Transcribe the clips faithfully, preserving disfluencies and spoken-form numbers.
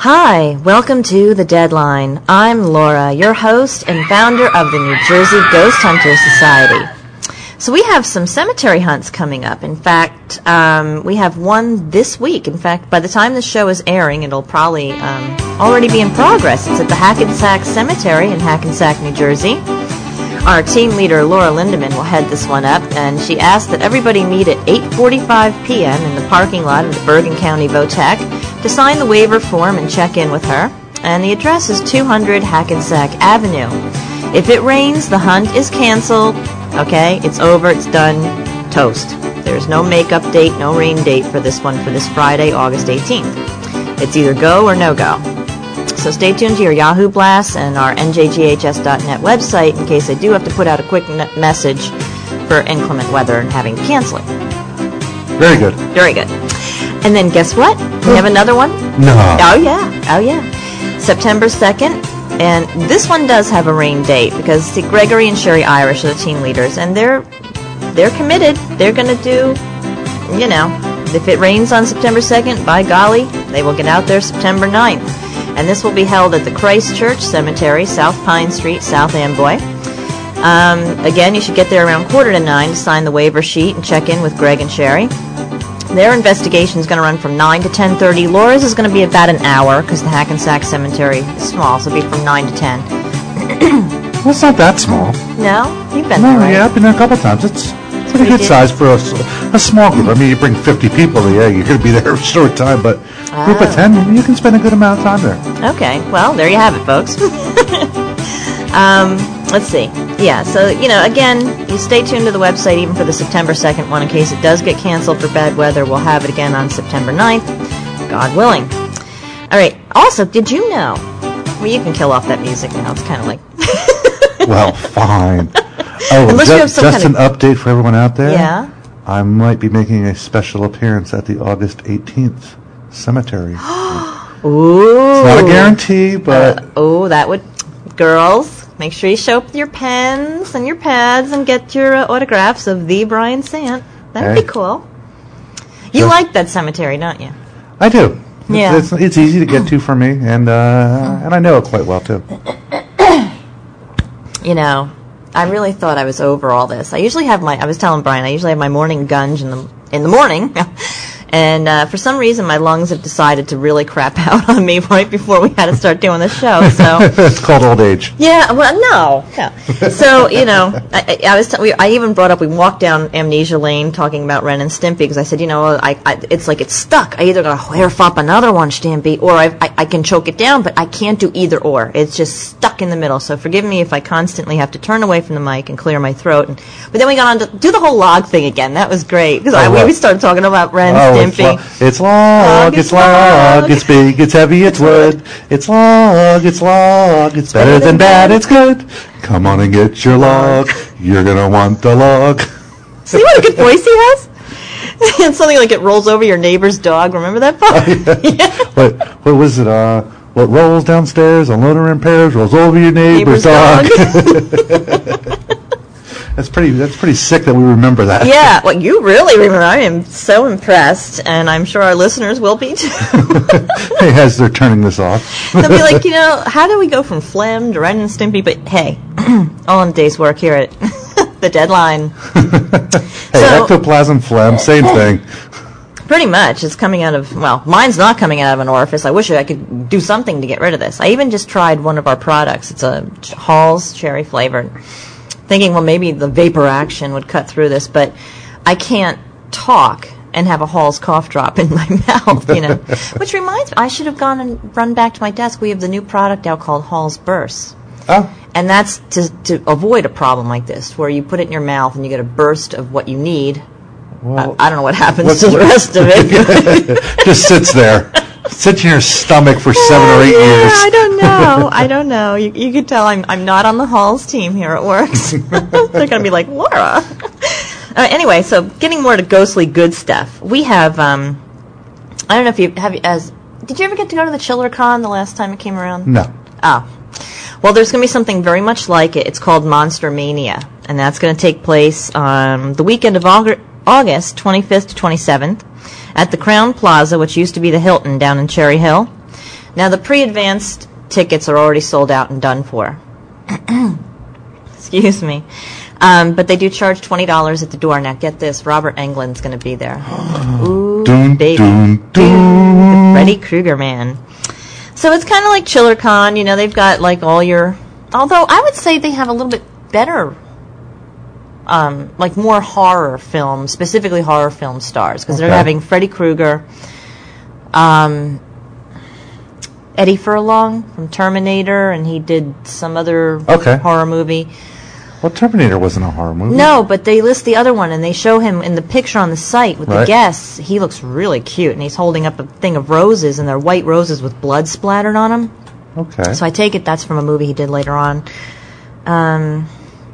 Hi, welcome to The Deadline. I'm Laura, your host and founder of the New Jersey Ghost Hunters Society. So we have some cemetery hunts coming up. In fact, um, we have one this week. In fact, by the time the show is airing, it'll probably um, already be in progress. It's at the Hackensack Cemetery in Hackensack, New Jersey. Our team leader, Laura Lindemann, will head this one up, and she asked that everybody meet at eight forty-five p.m. in the parking lot of the Bergen County Votech to sign the waiver form and check in with her. And the address is two hundred Hackensack Avenue. If it rains, the hunt is canceled. Okay, it's over, it's done, toast. There's no makeup date, no rain date for this one for this Friday, August eighteenth. It's either go or no go. So stay tuned to your Yahoo Blasts and our N J G H S dot net website in case I do have to put out a quick n- message for inclement weather and having to cancel it. Very good. Very good. And then guess what? We have another one. No. Oh, yeah. Oh, yeah. September second. And this one does have a rain date because see, Gregory and Sherry Irish are the team leaders, and they're they're committed. They're going to do, you know, if it rains on September second, by golly, they will get out there September ninth. And this will be held at the Christ Church Cemetery, South Pine Street, South Amboy. Um, again, you should get there around quarter to nine to sign the waiver sheet and check in with Greg and Sherry. Their investigation is going to run from nine to ten thirty. Laura's is going to be about an hour because the Hackensack Cemetery is small, so it'll be from nine to ten. Well, it's not that small. No? You've been no, there, right? Yeah, I've been there a couple times. It's pretty good did? size for a, a small group. I mean, you bring fifty people there, you're going to be there a short time, but a group of ten, you can spend a good amount of time there. Okay, well, there you have it, folks. um, let's see. Yeah, so, you know, again, you stay tuned to the website even for the September second one in case it does get canceled for bad weather. We'll have it again on September ninth, God willing. All right, also, did you know? Well, you can kill off that music now. It's kind of like... Well, fine. Oh, Unless ju- you have some just kind an update for everyone out there. Yeah? I might be making a special appearance at the August eighteenth cemetery. Ooh. It's not a guarantee, but... Uh, oh, that would... Girls, make sure you show up with your pens and your pads and get your uh, autographs of the Brian Sant. That would hey. be cool. You Just, like that cemetery, don't you? I do. Yeah. It's, it's, it's easy to get to for me, and uh, and I know it quite well, too. You know, I really thought I was over all this. I usually have my, I was telling Brian, I usually have my morning gunge in the in the morning. And uh, for some reason, my lungs have decided to really crap out on me right before we had to start doing the show. So it's called old age. Yeah, well, no, no. So you know, I, I was. T- we, I even brought up. We walked down Amnesia Lane talking about Ren and Stimpy because I said, you know, I, I it's like it's stuck. I either gotta hairf up another one, Stimpy, or I, I I can choke it down, but I can't do either or. It's just stuck in the middle. So forgive me if I constantly have to turn away from the mic and clear my throat. And, but then we got on to do the whole log thing again. That was great because Oh, we, what? we started talking about Ren and Oh, Stimpy. it's, lo- it's log, it's log, it's big, it's heavy, it's wood. It's log, it's log, it's better than bad, it's good. Come on and get your log, you're gonna want the log. See what a good voice he has? It's something like it rolls over your neighbor's dog. Remember that part? Oh, yeah. yeah. What, what was it? Uh, what rolls downstairs on loader and repairs rolls over your neighbor's, neighbor's dog. dog. That's pretty. That's pretty sick that we remember that. Yeah, well, you really remember. I am so impressed, and I'm sure our listeners will be too. Hey, as they're turning this off, they'll be like, you know, how do we go from Phlegm to Ren and Stimpy? But hey, all in a day's work here at The Deadline. Hey, so, ectoplasm, phlegm, same thing. Pretty much, it's coming out of. Well, mine's not coming out of an orifice. I wish I could do something to get rid of this. I even just tried one of our products. It's a Hall's cherry flavored. Thinking, well, maybe the vapor action would cut through this, but I can't talk and have a Hall's cough drop in my mouth, you know. Which reminds me, I should have gone and run back to my desk. We have the new product out called Hall's Burst. Oh. And that's to, to avoid a problem like this, where you put it in your mouth and you get a burst of what you need. Well, I, I don't know what happens to the rest of it. Just sits there. Sits in your stomach for seven or eight yeah, years. I don't know. I don't know. You, you could tell I'm I'm not on the Hall's team here at Works. They're going to be like, Laura. Uh, anyway, so getting more to ghostly good stuff. We have, um, I don't know if you, have you, as, did you ever get to go to the ChillerCon the last time it came around? No. Oh. Well, there's going to be something very much like it. It's called Monster Mania, and that's going to take place um, the weekend of August, August twenty-fifth to twenty-seventh at the Crown Plaza, which used to be the Hilton down in Cherry Hill. Now, the pre-advanced tickets are already sold out and done for. Excuse me. Um, but they do charge twenty dollars at the door. Now, get this. Robert Englund's going to be there. Ooh, dun, baby. Dun, dun. The Freddy Krueger man. So it's kind of like ChillerCon. You know, they've got, like, all your... Although, I would say they have a little bit better... Um, like more horror films, specifically horror film stars, because okay. they're having Freddy Krueger, um, Eddie Furlong from Terminator, and he did some other okay. horror movie. Well, Terminator wasn't a horror movie. No, but they list the other one, and they show him in the picture on the site with right. the guests. He looks really cute, and he's holding up a thing of roses, and they're white roses with blood splattered on them. Okay. So I take it that's from a movie he did later on. Um...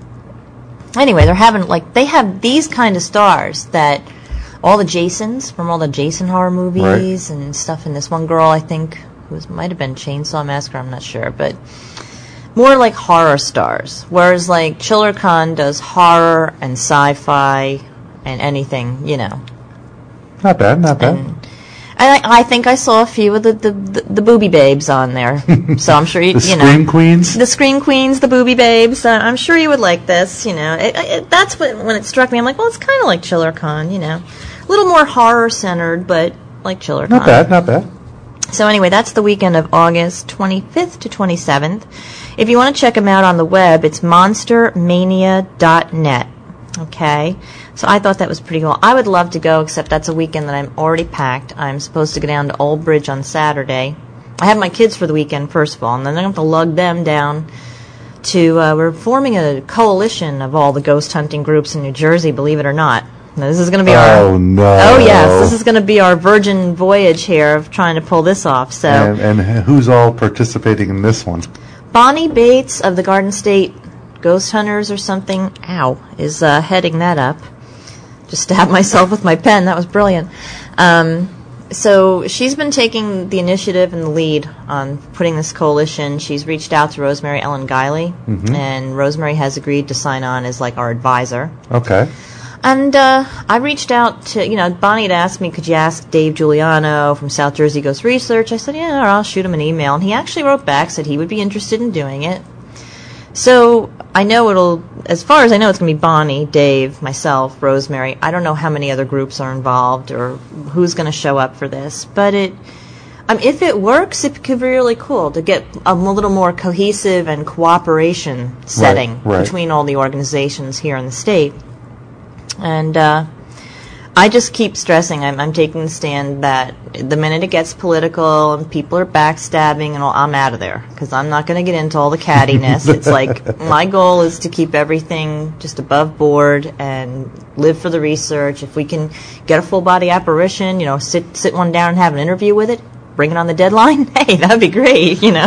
Anyway, they're having, like, they have these kind of stars that all the Jasons from all the Jason horror movies right. and stuff, and this one girl, I think, who might have been Chainsaw Massacre, I'm not sure, but more like horror stars. Whereas, like, ChillerCon does horror and sci-fi and anything, you know. Not bad, not bad. And, and I, I think I saw a few of the, the, the, the booby babes on there. So I'm sure you, the you know. The Scream Queens? The Scream Queens, the booby babes. Uh, I'm sure you would like this, you know. It, it, that's what, when it struck me. I'm like, well, it's kind of like ChillerCon, you know. A little more horror-centered, but like ChillerCon. Not bad, not bad. So anyway, that's the weekend of August twenty-fifth to twenty-seventh. If you want to check them out on the web, it's monster mania dot net. Okay? So I thought that was pretty cool. I would love to go, except that's a weekend that I'm already packed. I'm supposed to go down to Old Bridge on Saturday. I have my kids for the weekend, first of all, and then I'm going to have to lug them down to, uh, we're forming a coalition of all the ghost hunting groups in New Jersey, believe it or not. Now, this is going to be our... Oh, no. Oh, yes. This is going to be our virgin voyage here of trying to pull this off. So, And, and who's all participating in this one? Bonnie Bates of the Garden State Ghost Hunters or something, ow, is uh, heading that up. Just stabbed myself with my pen. That was brilliant. Um, so she's been taking the initiative and the lead on putting this coalition. She's reached out to Rosemary Ellen Guiley, mm-hmm. and Rosemary has agreed to sign on as like our advisor. Okay. And uh, I reached out to, you know, Bonnie had asked me, could you ask Dave Giuliano from South Jersey Ghost Research? I said, yeah, or I'll shoot him an email. And he actually wrote back, said he would be interested in doing it. So I know it'll, as far as I know, it's going to be Bonnie, Dave, myself, Rosemary. I don't know how many other groups are involved or who's going to show up for this. But it, um, if it works, it could be really cool to get a little more cohesive and cooperation setting right, right. between all the organizations here in the state. And uh, I just keep stressing, I'm, I'm taking the stand that the minute it gets political and people are backstabbing and all, I'm out of there because I'm not going to get into all the cattiness. It's like my goal is to keep everything just above board and live for the research. If we can get a full body apparition, you know, sit sit one down and have an interview with it, bring it on the deadline, hey, that'd be great, you know.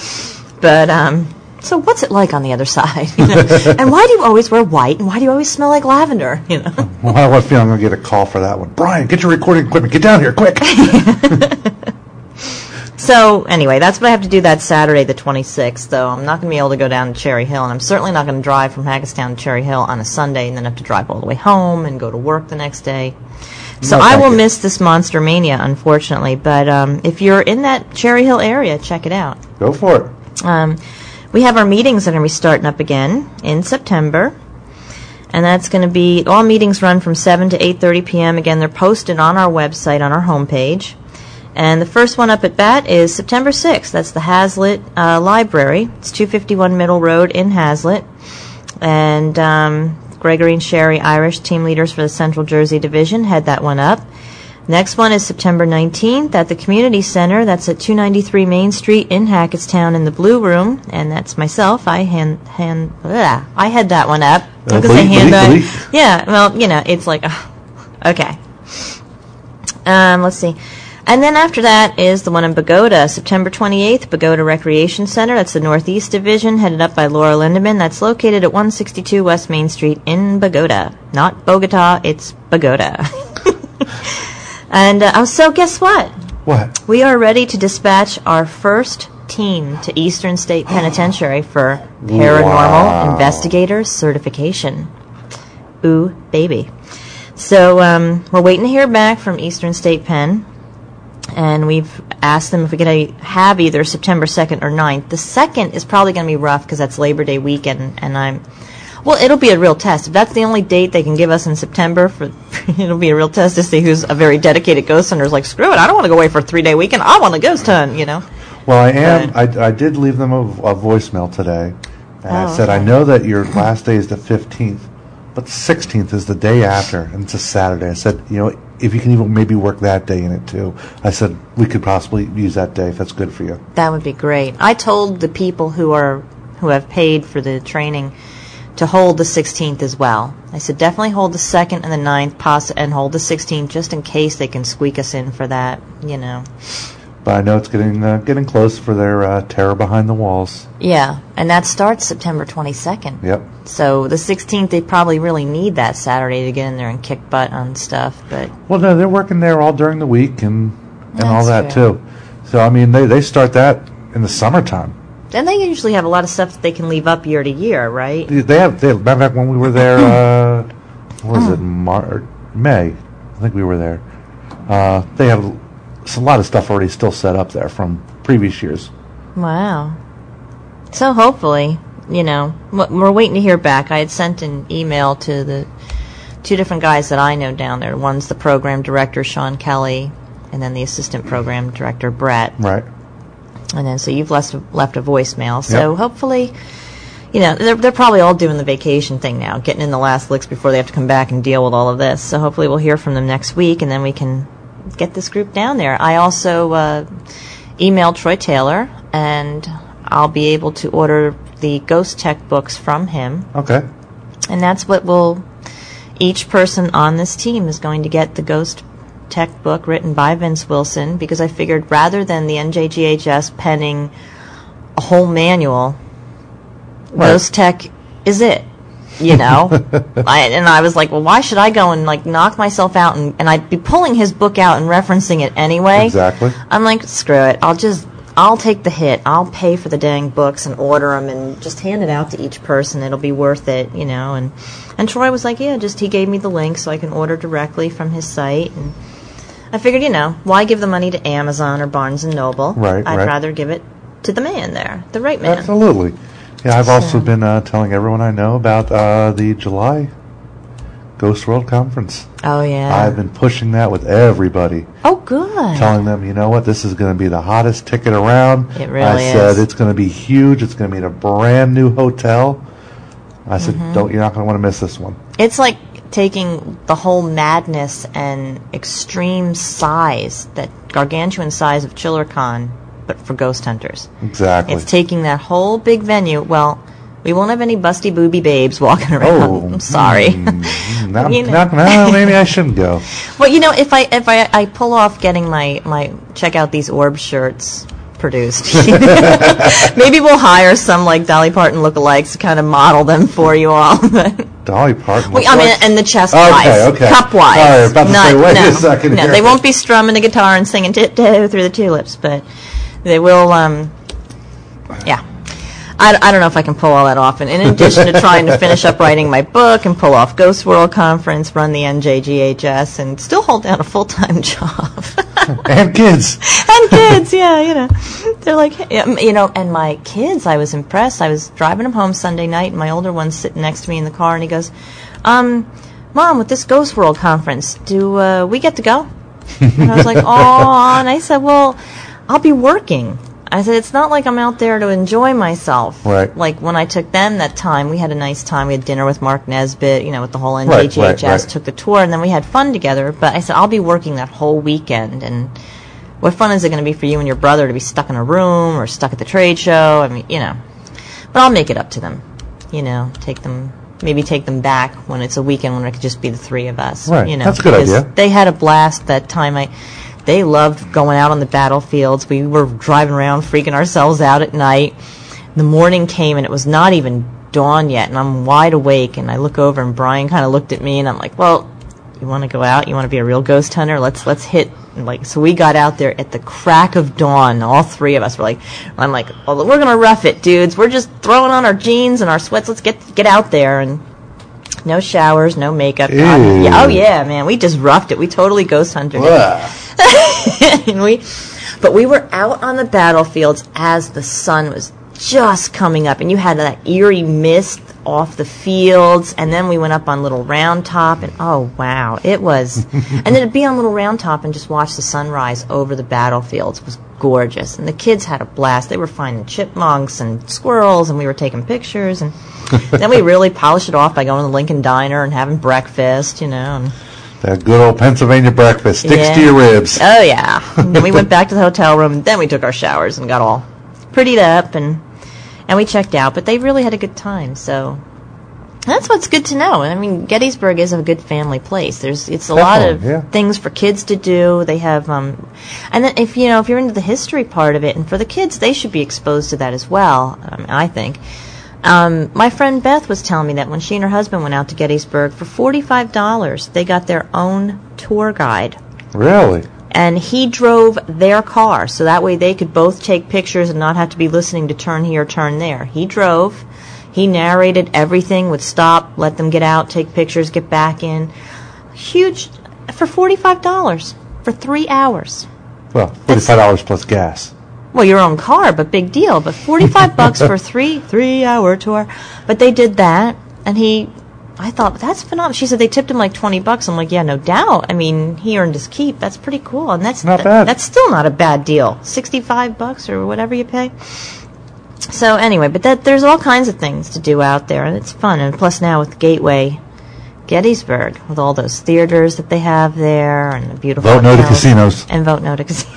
But um, so what's it like on the other side? You know? And why do you always wear white? And why do you always smell like lavender? You know. Well, I feel I'm going to get a call for that one. Brian, get your recording equipment. Get down here, quick. So anyway, that's what I have to do that Saturday, the twenty-sixth. Though I'm not going to be able to go down to Cherry Hill, and I'm certainly not going to drive from Hackettstown to Cherry Hill on a Sunday, and then have to drive all the way home and go to work the next day. So no, I will you. miss this Monster Mania, unfortunately. But um, if you're in that Cherry Hill area, check it out. Go for it. Um, we have our meetings that are going to be starting up again in September. And that's going to be, all meetings run from seven to eight thirty p.m. Again, they're posted on our website, on our homepage. And the first one up at bat is September sixth. That's the Hazlitt uh, Library. It's two fifty-one Middle Road in Hazlitt. And um, Gregory and Sherry Irish, team leaders for the Central Jersey Division, head that one up. Next one is September nineteenth at the Community Center. That's at two ninety-three Main Street in Hackettstown in the Blue Room. And that's myself. I hand, hand, ugh, I head that one up. Uh, I'm going to say hand that. Yeah, well, you know, it's like, uh, okay. Um, let's see. And then after that is the one in Bogota, September twenty-eighth, Bogota Recreation Center. That's the Northeast Division, headed up by Laura Lindeman. That's located at one sixty-two West Main Street in Bogota. Not Bogota, it's Bogota. And uh, oh, so guess what? What? We are ready to dispatch our first team to Eastern State Penitentiary for paranormal wow. investigator certification. Ooh, baby. So um, we're waiting to hear back from Eastern State Pen. And we've asked them if we could uh, have either September second or ninth. The second is probably going to be rough because that's Labor Day weekend, and I'm... Well, it'll be a real test. If that's the only date they can give us in September, for it'll be a real test to see who's a very dedicated ghost hunter. Is like, screw it, I don't want to go away for a three-day weekend. I want to ghost hunt, you know. Well, I am. I, I did leave them a, a voicemail today, and Oh, I said, okay. I know that your last day is the fifteenth, but the sixteenth is the day after, and it's a Saturday. I said, you know, if you can even maybe work that day in it too. I said we could possibly use that day if that's good for you. That would be great. I told the people who are who have paid for the training to hold the sixteenth as well. I said definitely hold the second and the ninth, poss- and hold the sixteenth just in case they can squeak us in for that, you know. But I know it's getting uh, getting close for their uh, Terror Behind the Walls. Yeah, and that starts September twenty-second. Yep. So the sixteenth, they probably really need that Saturday to get in there and kick butt on stuff. But Well, no, they're working there all during the week and and all that That's true. too. So I mean, they they start that in the summertime. then they usually have a lot of stuff that they can leave up year to year, right? They have. They, matter of fact, when we were there, uh, what was it, Mar- May? I think we were there. Uh, they have a lot of stuff already still set up there from previous years. Wow. So hopefully, you know, w- we're waiting to hear back. I had sent an email to the two different guys that I know down there. One's the program director, Sean Kelly, and then the assistant program director, Brett. Right. And then so you've left left a voicemail. So Yep. hopefully, you know, they're they're probably all doing the vacation thing now, getting in the last licks before they have to come back and deal with all of this. So hopefully we'll hear from them next week, and then we can get this group down there. I also uh, emailed Troy Taylor, and I'll be able to order the Ghost Tech books from him, Okay. and that's what will. Each person on this team is going to get the Ghost Tech book written by Vince Wilson, because I figured rather than the N J G H S penning a whole manual, Right. Ghost Tech is it, you know? I, and I was like, well, why should I go and like knock myself out, and, and I'd be pulling his book out and referencing it anyway. Exactly. I'm like, screw it. I'll just, I'll take the hit. I'll pay for the dang books and order them and just hand it out to each person. It'll be worth it, you know? And, and Troy was like, yeah, just, he gave me the link so I can order directly from his site. And I figured, you know, why give the money to Amazon or Barnes and Noble? Right, I'd right. rather give it to the man there, the right man. Absolutely. Yeah, I've also So- been uh, telling everyone I know about uh, the July Ghost World Conference. Oh, yeah. I've been pushing that with everybody. oh, good. Telling them, you know what, this is going to be the hottest ticket around. It really I said is. it's going to be huge. It's going to be in a brand new hotel. I said, Mm-hmm. don't, you're not going to want to miss this one. It's like taking the whole madness and extreme size, that gargantuan size of ChillerCon, but for ghost hunters. Exactly. It's taking that whole big venue. Well, we won't have any busty booby babes walking around. Oh, I'm sorry. mm, now, You know. now, now maybe I shouldn't go. Well, you know, if I if I, I pull off getting my, my check out these orb shirts produced, maybe we'll hire some like Dolly Parton lookalikes to kind of model them for you all. Dolly Parton. Well, looks I mean, like- and the chest Okay, wise, okay. cup wise. All right, about to Not- say, wait no, a second No, here. they won't be strumming the guitar and singing tiptoe through the tulips, but they will. Um, yeah, I, I don't know if I can pull all that off. And in addition to trying to finish up writing my book and pull off Ghost World Conference, run the N J G H S, and still hold down a full time job. And kids. And kids, yeah, you know, they're like, yeah, you know, and my kids, I was impressed. I was driving them home Sunday night, and my older one's sitting next to me in the car, and he goes, um, Mom, with this Ghost World Conference, do uh, we get to go? And I was like, oh, and I said, well, I'll be working. I said, it's not like I'm out there to enjoy myself. Right. Like when I took them that time, we had a nice time. We had dinner with Mark Nesbitt, you know, with the whole N J G H S, Right, right, right. took the tour, and then we had fun together. But I said, I'll be working that whole weekend, and what fun is it going to be for you and your brother to be stuck in a room or stuck at the trade show? I mean, you know. But I'll make it up to them. You know, take them, maybe take them back when it's a weekend when it could just be the three of us. Right. You know, That's a good because idea. They had a blast that time. I, they loved going out on the battlefields. We were driving around, freaking ourselves out at night. The morning came, and it was not even dawn yet, and I'm wide awake, and I look over, and Brian kind of looked at me, and I'm like, well, you want to go out? You want to be a real ghost hunter? Let's let's hit. And like, so we got out there at the crack of dawn. All three of us were like, I'm like, well, we're gonna rough it, dudes. We're just throwing on our jeans and our sweats. Let's get get out there. And no showers, no makeup. God, Ew. yeah, oh yeah, man, we just roughed it. We totally ghost hunted it. Ugh. and we, but we were out on the battlefields as the sun was just coming up, and you had that eerie mist off the fields, and then we went up on Little Round Top, and oh wow, it was, and then to be on Little Round Top and just watch the sunrise over the battlefields was gorgeous, and the kids had a blast. They were finding chipmunks and squirrels, and we were taking pictures, and then we really polished it off by going to the Lincoln Diner and having breakfast, you know. And that good old Pennsylvania breakfast sticks yeah. to your ribs. Oh yeah. And then we went back to the hotel room, and then we took our showers and got all prettied up, and and we checked out. But they really had a good time, so that's what's good to know. I mean, Gettysburg is a good family place. There's it's a Definitely, lot of yeah. things for kids to do. They have um, and then if you know if you're into the history part of it, and for the kids, they should be exposed to that as well. Um, I think. Um, my friend Beth was telling me that when she and her husband went out to Gettysburg for forty-five dollars, they got their own tour guide. Really? And he drove their car, so that way they could both take pictures and not have to be listening to turn here, turn there. He drove. He narrated everything, would stop, let them get out, take pictures, get back in. Huge, for forty-five dollars for three hours. Well, forty-five dollars That's, plus gas. Well, your own car, but big deal. But forty-five bucks for a three, three-hour tour. But they did that, and he, I thought, that's phenomenal. She said they tipped him like twenty bucks. I'm like, yeah, no doubt. I mean, he earned his keep. That's pretty cool. And that's not th- bad. That's still not a bad deal. sixty-five bucks or whatever you pay. So anyway, but that there's all kinds of things to do out there, and it's fun. And plus now with Gateway Gettysburg, with all those theaters that they have there, and the beautiful Vote no to hotels. casinos. And vote no to casinos.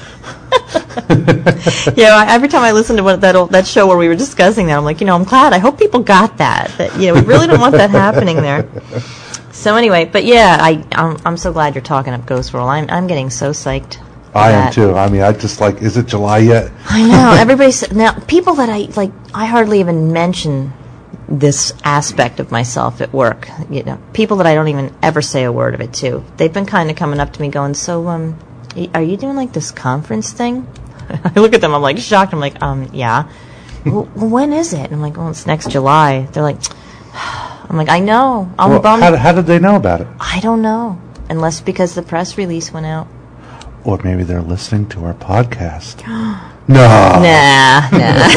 Yeah, I, every time I listen to what, that old, that show where we were discussing that, I'm like, you know, I'm glad. I hope people got that. That you know, we really don't want that happening there. So anyway, but yeah, I I'm, I'm so glad you're talking up Ghost World. I'm I'm getting so psyched. I that. am too. I mean, I just like, is it July yet? I know. Everybody's now people that I like. I hardly even mention this aspect of myself at work. You know, people that I don't even ever say a word of it to. They've been kind of coming up to me, going, "So, um, are you doing like this conference thing?" I look at them. I'm like shocked. I'm like, um, yeah. Well, when is it? And I'm like, well, it's next July. They're like, I'm like, I know. I'm well, bummed. How, how did they know about it? I don't know, unless because the press release went out. Or maybe they're listening to our podcast. No. Nah, nah.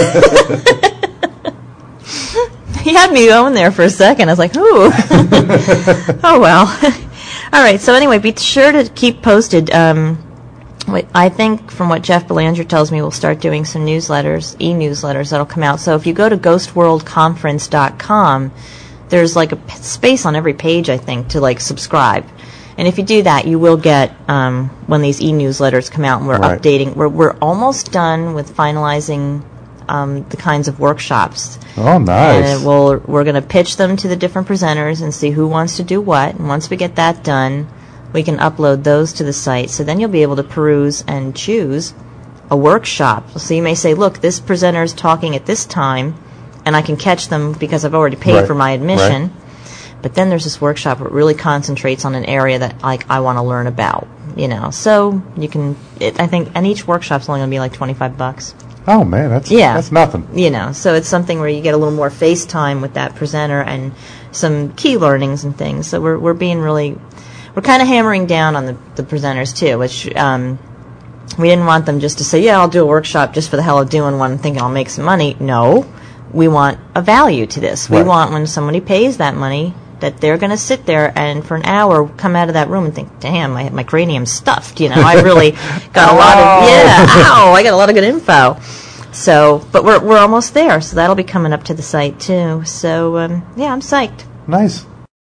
He had me going there for a second. I was like, ooh. Oh, well. All right, so anyway, be sure to keep posted. Um, I think from what Jeff Belanger tells me, we'll start doing some newsletters, e-newsletters that'll come out. So if you go to ghost world conference dot com, there's like a space on every page, I think, to like subscribe. And if you do that, you will get um, when these e-newsletters come out, and we're right. updating. We're we're almost done with finalizing um, the kinds of workshops. Oh, nice! And we'll we're going to pitch them to the different presenters and see who wants to do what. And once we get that done, we can upload those to the site. So then you'll be able to peruse and choose a workshop. So you may say, "Look, this presenter is talking at this time, and I can catch them because I've already paid right. for my admission." Right. But then there's this workshop where it really concentrates on an area that like I want to learn about, you know. So you can, it, I think, and each workshop's only going to be like twenty-five bucks. Oh man, that's yeah. that's nothing. You know, so it's something where you get a little more face time with that presenter and some key learnings and things. So we're we're being really, we're kind of hammering down on the, the presenters too, which um, we didn't want them just to say, yeah, I'll do a workshop just for the hell of doing one, thinking I'll make some money. No, we want a value to this. Right. We want when somebody pays that money, that they're going to sit there and for an hour come out of that room and think, damn, my, my cranium's stuffed. You know, I really got a lot of, yeah, ow, I got a lot of good info. So, but we're we're almost there, so that'll be coming up to the site too. So, um, yeah, I'm psyched. Nice.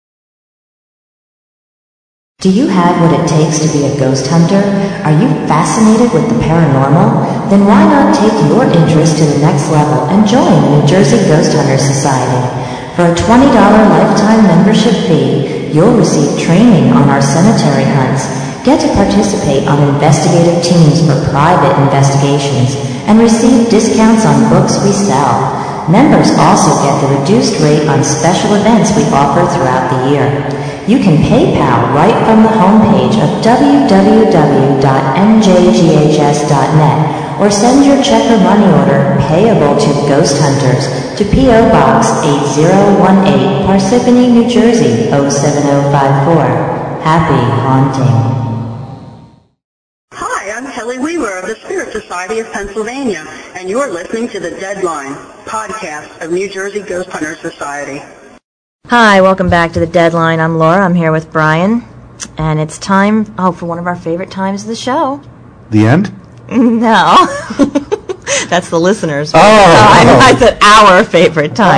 Do you have what it takes to be a ghost hunter? Are you fascinated with the paranormal? Then why not take your interest to the next level and join the New Jersey Ghost Hunters Society? For a twenty dollars lifetime membership fee, you'll receive training on our cemetery hunts, get to participate on investigative teams for private investigations, and receive discounts on books we sell. Members also get the reduced rate on special events we offer throughout the year. You can PayPal right from the homepage of w w w dot n j g h s dot net or send your check or money order payable to Ghost Hunters to P O Box eight zero one eight, Parsippany, New Jersey oh seven oh five four. Happy haunting. Hi, Hi, I'm Kelly Weaver of the Spirit Society of Pennsylvania, and you're listening to The Deadline, podcast of New Jersey Ghost Hunter Society. Hi, welcome back to The Deadline. I'm Laura. I'm here with Brian, and it's time, oh, for one of our favorite times of the show. The end? No. That's the listeners' oh, time. oh. I said our favorite time.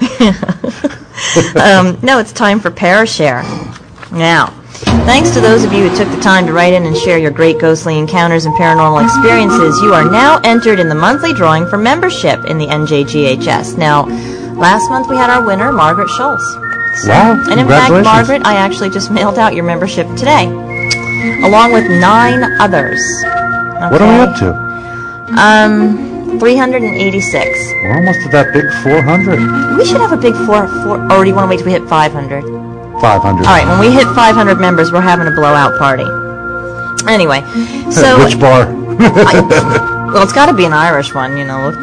Oh. um, no, it's time for Parashare. Now, thanks to those of you who took the time to write in and share your great ghostly encounters and paranormal experiences, you are now entered in the monthly drawing for membership in the N J G H S. Now, last month we had our winner, Margaret Schultz. So, wow, and in fact, Margaret, I actually just mailed out your membership today, along with nine others. Okay. What are we up to? Um, three hundred eighty-six. We're almost at that big four hundred. We should have a big four, four, or do you want to wait till we hit five hundred? five hundred. All right, when we hit five hundred members, we're having a blowout party. Anyway, so... Which bar? I, well, it's got to be an Irish one, you know.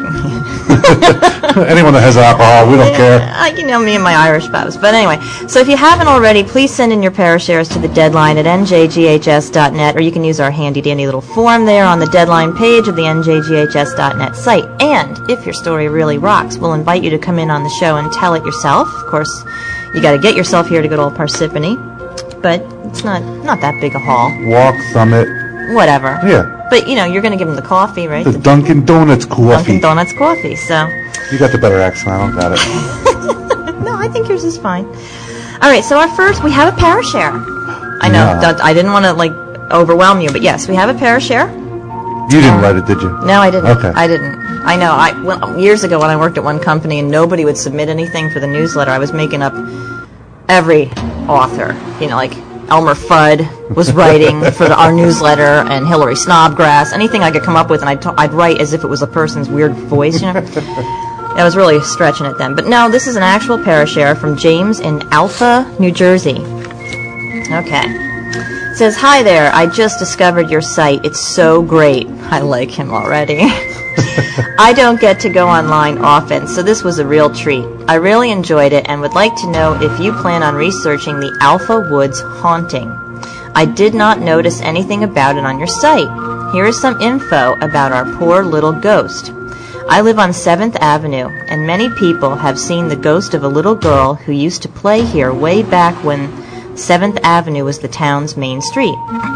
Anyone that has alcohol, we don't care. I, you know me and my Irish spouse. But anyway, so if you haven't already, please send in your Parashares to the Deadline at N J G H S dot net, or you can use our handy-dandy little form there on the Deadline page of the N J G H S dot net site. And if your story really rocks, we'll invite you to come in on the show and tell it yourself. Of course, you got to get yourself here to good old Parsippany, but it's not not that big a haul. Walk, Summit. Whatever. Yeah. But, you know, you're going to give them the coffee, right? The, the Dunkin' Donuts coffee. Dunkin' Donuts coffee, so... You got the better accent, I don't got it. No, I think yours is fine. All right, so our first, we have a Parashare. I know, Yeah. that, I didn't want to, like, overwhelm you, but yes, we have a Parashare. You didn't Um, write it, did you? No, I didn't. Okay. I didn't. I know. I well, years ago when I worked at one company and nobody would submit anything for the newsletter, I was making up every author. You know, like Elmer Fudd was writing for the, our newsletter, and Hillary Snodgrass, anything I could come up with, and I'd, t- I'd write as if it was a person's weird voice, you know. I was really stretching it then. But no, this is an actual Parashare from James in Alpha, New Jersey. Okay. It says, "Hi there, I just discovered your site. It's so great." I like him already. "I don't get to go online often, so this was a real treat. I really enjoyed it and would like to know if you plan on researching the Alpha Woods haunting. I did not notice anything about it on your site. Here is some info about our poor little ghost. I live on seventh Avenue, and many people have seen the ghost of a little girl who used to play here way back when seventh Avenue was the town's main street.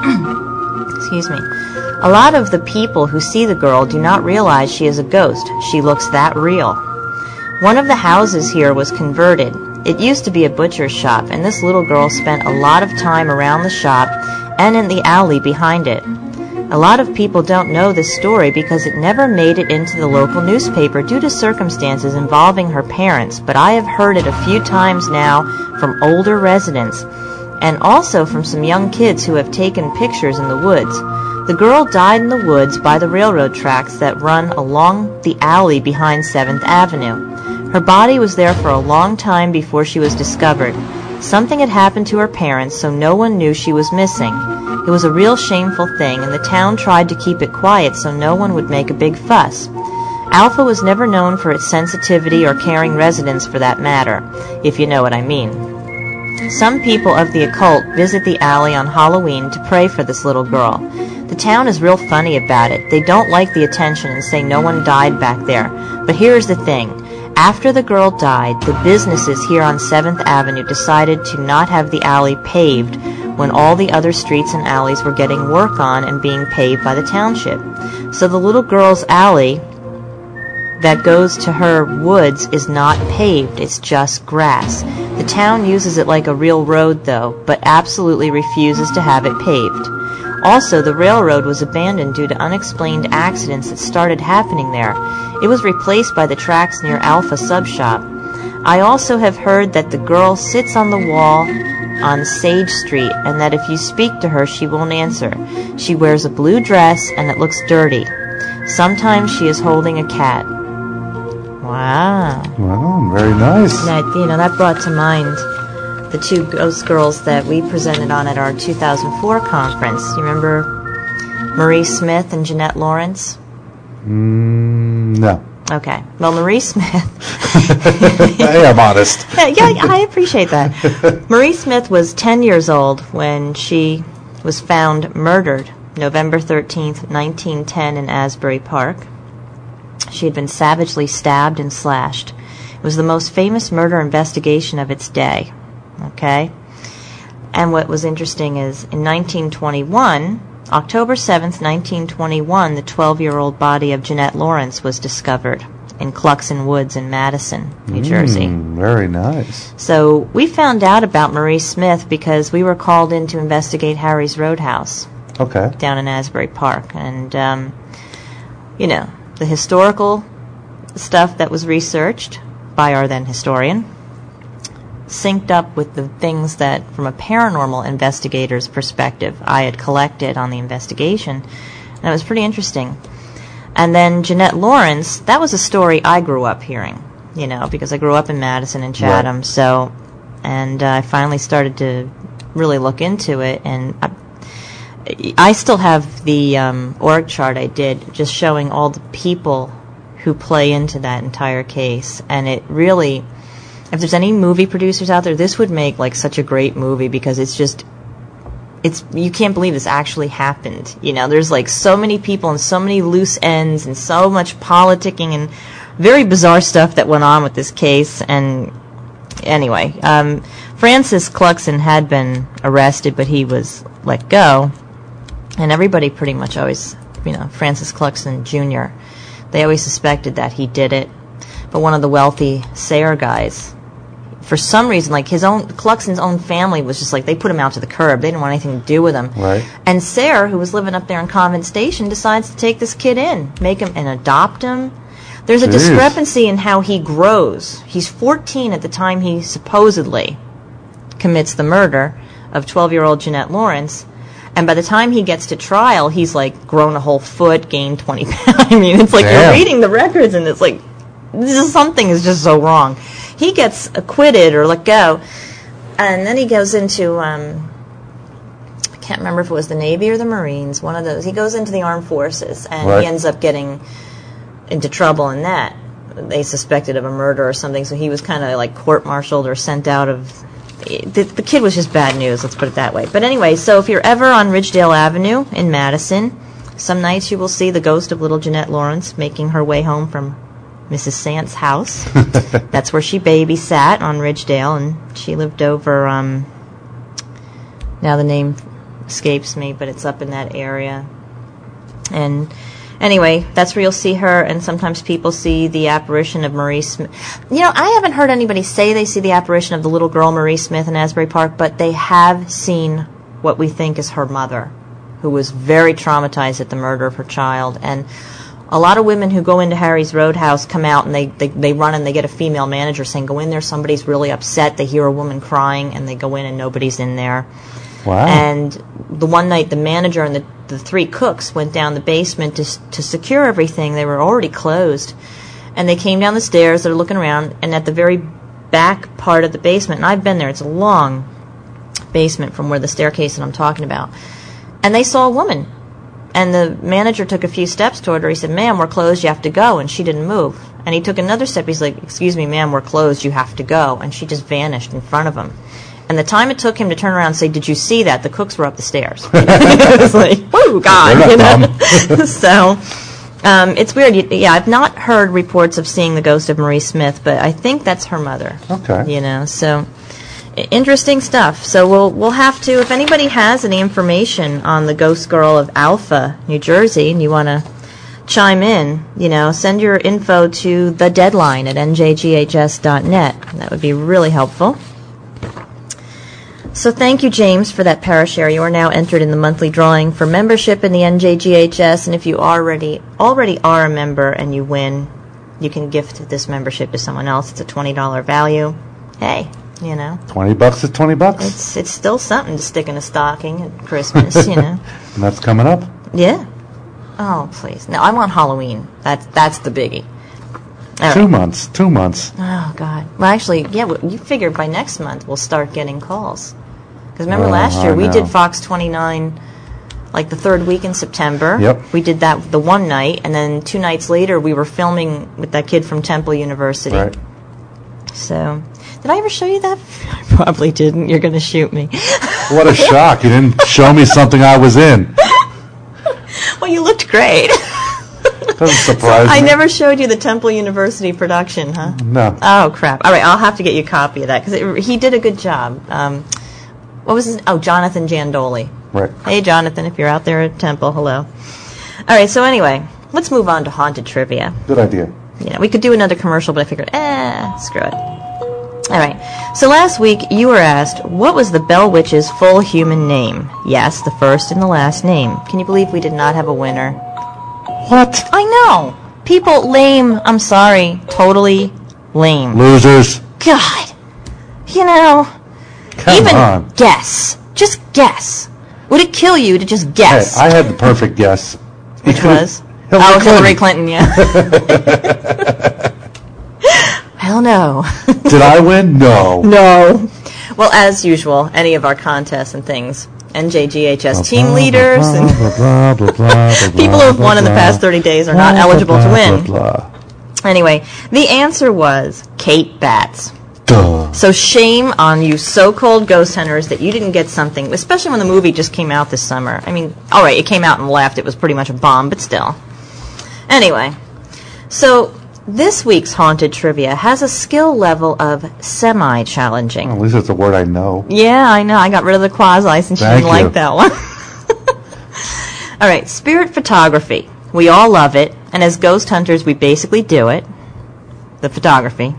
Excuse me. A lot of the people who see the girl do not realize she is a ghost. She looks that real. One of the houses here was converted. It used to be a butcher's shop, and this little girl spent a lot of time around the shop and in the alley behind it. A lot of people don't know this story because it never made it into the local newspaper due to circumstances involving her parents, but I have heard it a few times now from older residents, and also from some young kids who have taken pictures in the woods. The girl died in the woods by the railroad tracks that run along the alley behind seventh Avenue. Her body was there for a long time before she was discovered. Something had happened to her parents, so no one knew she was missing. It was a real shameful thing, and the town tried to keep it quiet so no one would make a big fuss. Alpha was never known for its sensitivity or caring residents for that matter, if you know what I mean. Some people of the occult visit the alley on Halloween to pray for this little girl. The town is real funny about it. They don't like the attention and say no one died back there. But here's the thing. After the girl died, the businesses here on seventh Avenue decided to not have the alley paved when all the other streets and alleys were getting work on and being paved by the township. So the little girl's alley that goes to her woods is not paved, it's just grass. The town uses it like a real road, though, but absolutely refuses to have it paved. Also, the railroad was abandoned due to unexplained accidents that started happening there. It was replaced by the tracks near Alpha Sub Shop. I also have heard that the girl sits on the wall on Sage Street, and that if you speak to her, she won't answer. She wears a blue dress, and it looks dirty. Sometimes she is holding a cat. Wow. Wow, very nice. That, you know, that brought to mind the two ghost girls that we presented on at our two thousand four conference. You remember Marie Smith and Jeanette Lawrence? Mm, no. Okay. Well, Marie Smith... I am honest. yeah, yeah, I appreciate that. Marie Smith was ten years old when she was found murdered November thirteenth, nineteen ten, in Asbury Park. She had been savagely stabbed and slashed. It was the most famous murder investigation of its day. Okay? And what was interesting is, in nineteen twenty-one, October seventh, nineteen twenty-one, the twelve-year-old body of Jeanette Lawrence was discovered in Cluxon Woods in Madison, New Mm, Jersey. Very nice. So we found out about Marie Smith because we were called in to investigate Harry's Roadhouse Okay. down in Asbury Park. And, um, you know, the historical stuff that was researched by our then historian synced up with the things that, from a paranormal investigator's perspective, I had collected on the investigation. And it was pretty interesting. And then Jeanette Lawrence, that was a story I grew up hearing, you know, because I grew up in Madison and Chatham. Right. So, and uh, I finally started to really look into it. And I, I still have the um, org chart I did just showing all the people who play into that entire case. And it really, if there's any movie producers out there, this would make like such a great movie because it's just, it's, you can't believe this actually happened. You know, there's like so many people and so many loose ends and so much politicking and very bizarre stuff that went on with this case. And anyway, um, Francis Cluxon had been arrested, but he was let go. And everybody pretty much always, you know, Francis Cluxon Junior, they always suspected that he did it. But one of the wealthy Sayre guys, for some reason, like his own, Cluxon's own family was just like, they put him out to the curb. They didn't want anything to do with him. Right. And Sayre, who was living up there in Convent Station, decides to take this kid in, make him and adopt him. There's a Jeez. discrepancy in how he grows. He's fourteen at the time he supposedly commits the murder of twelve-year-old Jeanette Lawrence. And by the time he gets to trial, he's like grown a whole foot, gained twenty pounds. I mean, it's like Damn. you're reading the records and it's like, this is, something is just so wrong. He gets acquitted or let go. And then he goes into, um, I can't remember if it was the Navy or the Marines, one of those. He goes into the armed forces and Right. he ends up getting into trouble in that. They suspected of a murder or something, so he was kind of like court-martialed or sent out of... The, the kid was just bad news, let's put it that way. But anyway, so if you're ever on Ridgedale Avenue in Madison, some nights you will see the ghost of little Jeanette Lawrence making her way home from Missus Sant's house. That's where she babysat on Ridgedale, and she lived over, um, now the name escapes me, but it's up in that area. And anyway, that's where you'll see her, and sometimes people see the apparition of Marie Smith. You know, I haven't heard anybody say they see the apparition of the little girl Marie Smith in Asbury Park, but they have seen what we think is her mother, who was very traumatized at the murder of her child. And a lot of women who go into Harry's Roadhouse come out and they, they, they run and they get a female manager saying, go in there, somebody's really upset. They hear a woman crying, and they go in and nobody's in there. Wow. And the one night, the manager and the, the three cooks went down the basement to to secure everything. They were already closed. And they came down the stairs, they're looking around, and at the very back part of the basement, and I've been there, it's a long basement from where the staircase that I'm talking about, and they saw a woman. And the manager took a few steps toward her. He said, ma'am, we're closed, you have to go. And she didn't move. And he took another step. He's like, excuse me, ma'am, we're closed, you have to go. And she just vanished in front of him. And the time it took him to turn around and say, did you see that? The cooks were up the stairs. It was like, whoa, God. You know? So, um, it's weird. You, yeah, I've not heard reports of seeing the ghost of Marie Smith, but I think that's her mother. Okay. You know, so... Interesting stuff. So we'll we'll have to, if anybody has any information on the ghost girl of Alpha, New Jersey, and you want to chime in, you know, send your info to the deadline at n j g h s dot net. That would be really helpful. So thank you, James, for that ParaShare. You are now entered in the monthly drawing for membership in the N J G H S, and if you already already are a member and you win, you can gift this membership to someone else. It's a twenty dollars value. Hey. You know, Twenty bucks is twenty bucks. it's it's still something to stick in a stocking at Christmas. You know, And that's coming up. yeah. Oh please, no! I want Halloween. That's that's the biggie. All Two right. months. Two months. Oh God. Well, actually, yeah. well, You figure by next month we'll start getting calls. Because remember Oh, last I year we know. did Fox twenty-nine, like the third week in September. Yep. We did that the one night, and then two nights later we were filming with that kid from Temple University. Right. So. Did I ever show you that? I probably didn't. You're going to shoot me. What a shock. You didn't show me something I was in. Well, you looked great. Doesn't surprise I me. never showed you the Temple University production, huh? No. Oh, crap. All right, I'll have to get you a copy of that, because he did a good job. Um, what was his... Oh, Jonathan Jandoli. Right. Hey, Jonathan, if you're out there at Temple, hello. All right, so anyway, let's move on to haunted trivia. Good idea. Yeah, we could do another commercial, but I figured, eh, screw it. All right. So last week, you were asked, what was the Bell Witch's full human name? Yes, the first and the last name. Can you believe we did not have a winner? What? I know. People, lame. I'm sorry. Totally lame. Losers. God. You know, Come even on. guess. Just guess. Would it kill you to just Hey, guess? I had the perfect guess. Which was? Hillary oh, Clinton. Hillary Clinton, yeah. Hell no. Did I win? No. No. Well, as usual, any of our contests and things, N J G H S team leaders and people who have won in the past thirty days are not eligible to win. Anyway, the answer was Kate Batts. Duh. So shame on you so-called ghost hunters that you didn't get something, especially when the movie just came out this summer. I mean, all right, it came out and left. It was pretty much a bomb, but still. Anyway, so this week's haunted trivia has a skill level of semi-challenging. At least it's a word I know. Yeah, I know. I got rid of the quasi since you Thank didn't you. like that one. All right, spirit photography. We all love it, and as ghost hunters, we basically do it. The photography.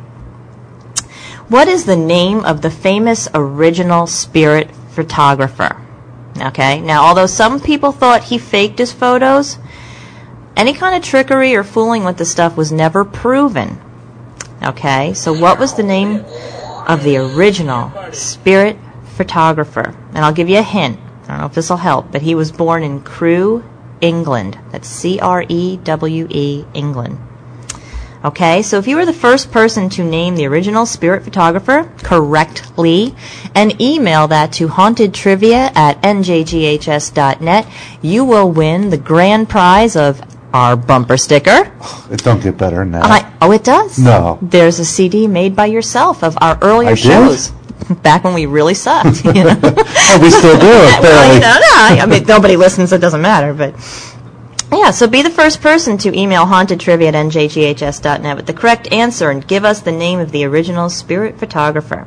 What is the name of the famous original spirit photographer? Okay, now although some people thought he faked his photos, any kind of trickery or fooling with the stuff was never proven. Okay, so what was the name of the original spirit photographer? And I'll give you a hint. I don't know if this will help, but he was born in Crewe, England. That's C R E W E, England. Okay, so if you were the first person to name the original spirit photographer correctly and email that to hauntedtrivia at n j g h s dot net, you will win the grand prize of our bumper sticker. It don't get better than that. I, oh, it does? No. There's a C D made by yourself of our earlier I did? shows. Back when we really sucked, you know. Oh, we still do it, Well, you barely. know, no, I mean, nobody listens, so it doesn't matter, but... Yeah, so be the first person to email hauntedtrivia at n j g h s dot net with the correct answer and give us the name of the original spirit photographer.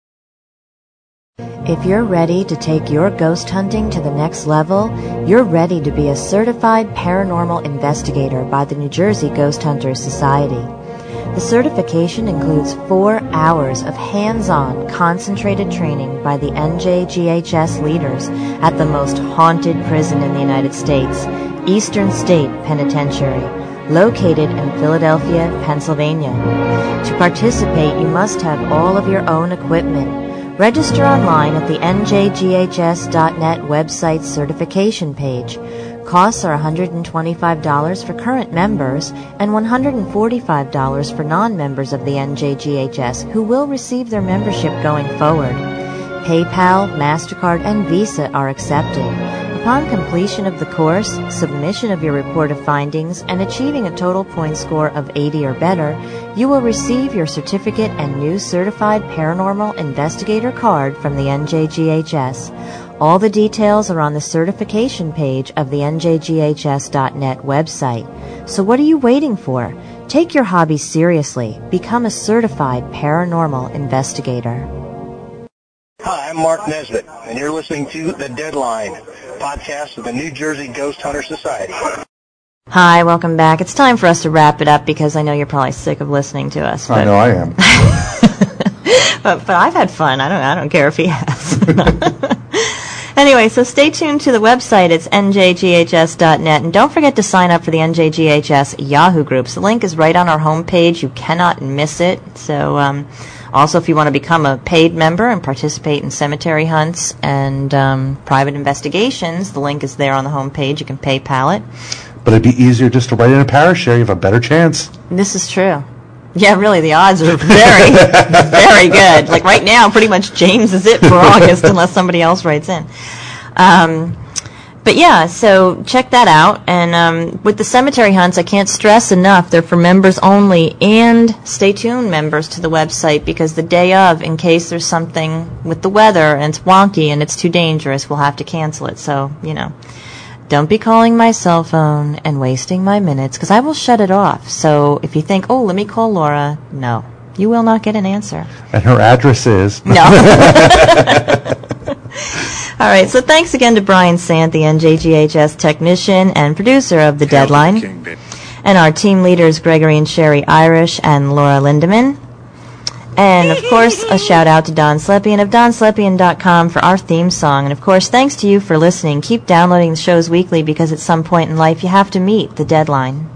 If you're ready to take your ghost hunting to the next level, you're ready to be a certified paranormal investigator by the New Jersey Ghost Hunters Society. The certification includes four hours of hands-on, concentrated training by the N J G H S leaders at the most haunted prison in the United States, Eastern State Penitentiary, located in Philadelphia, Pennsylvania. To participate, you must have all of your own equipment. Register online at the n j g h s dot net website certification page. Costs are one hundred twenty-five dollars for current members and one hundred forty-five dollars for non-members of the N J G H S who will receive their membership going forward. PayPal, MasterCard, and Visa are accepted. Upon completion of the course, submission of your report of findings, and achieving a total point score of eighty or better, you will receive your certificate and new certified paranormal investigator card from the N J G H S. All the details are on the certification page of the n j g h s dot net website. So what are you waiting for? Take your hobby seriously. Become a certified paranormal investigator. Hi, I'm Mark Nesbitt, and you're listening to The Deadline, podcast of the New Jersey Ghost Hunter Society. Hi, welcome back. It's time for us to wrap it up because I know you're probably sick of listening to us. I But, know I am. but, but I've had fun. I don't I don't care if he has. Anyway, so stay tuned to the website. It's n j g h s dot net. And don't forget to sign up for the N J G H S Yahoo groups. The link is right on our homepage. You cannot miss it. So um, also, if you want to become a paid member and participate in cemetery hunts and um, private investigations, the link is there on the homepage. You can PayPal it. But it'd be easier just to write in a parashare. You have a better chance. This is true. Yeah, really, the odds are very, very good. Like right now, pretty much James is it for August unless somebody else writes in. Um, but yeah, so check that out. And um, with the cemetery hunts, I can't stress enough, they're for members only. And stay tuned, members, to the website, because the day of, in case there's something with the weather and it's wonky and it's too dangerous, we'll have to cancel it. So, you know, Don't be calling my cell phone and wasting my minutes, because I will shut it off. So if you think, oh, let me call Laura, no. You will not get an answer. And her address is? No. All right, so thanks again to Brian Sant, the N J G H S technician and producer of The Deadline, and our team leaders, Gregory and Sherry Irish and Laura Lindemann. And, of course, a shout-out to Don Slepian of don slepian dot com for our theme song. And, of course, thanks to you for listening. Keep downloading the shows weekly, because at some point in life you have to meet the deadline.